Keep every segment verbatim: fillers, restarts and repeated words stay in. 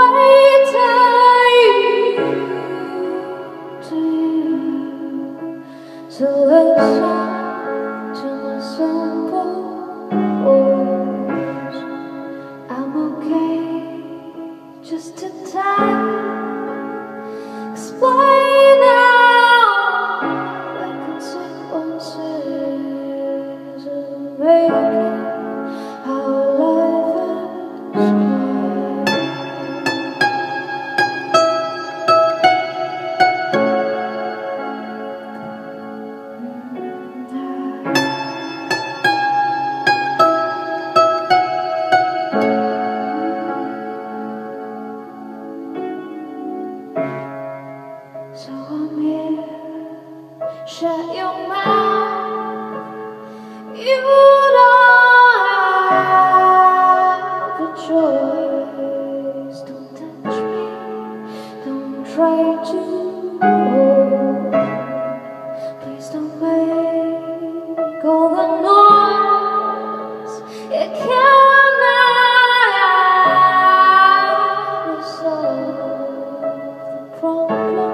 to you. So listen to my simple voice. I'm okay just to die. Explain now, like consequences of making our life is mine. So I'm here, shut your mouth. You don't have a choice. Don't touch me, don't try to hold. Please don't make all the noise. It cannot solve the problem.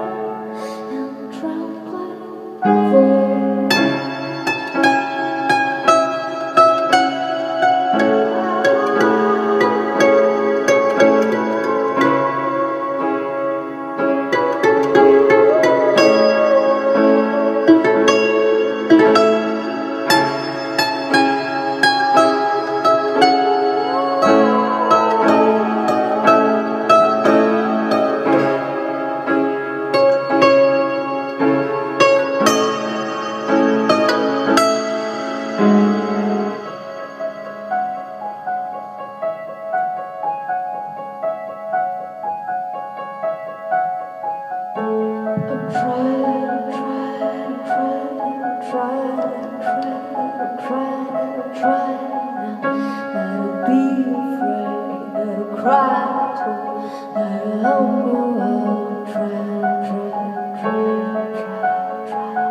I'm trying, trying, trying, trying, trying, trying, trying not to be afraid, not to cry, not to humble. I'm trying, trying, trying, trying,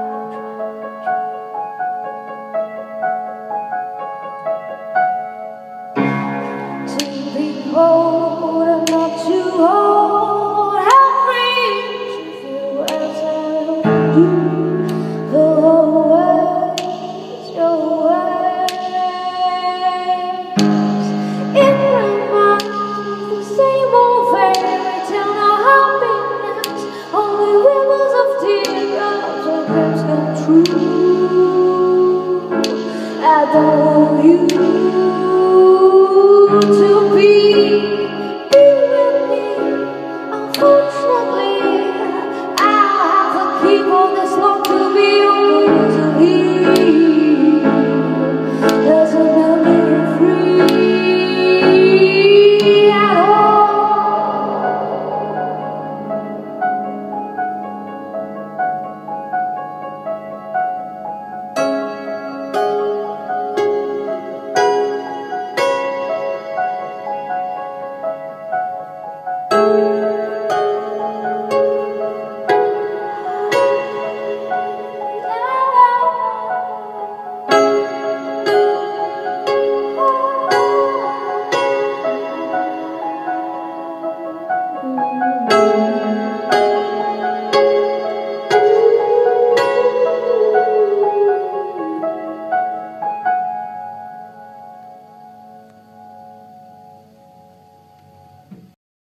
trying, trying to be bold and not too old. I don't want you.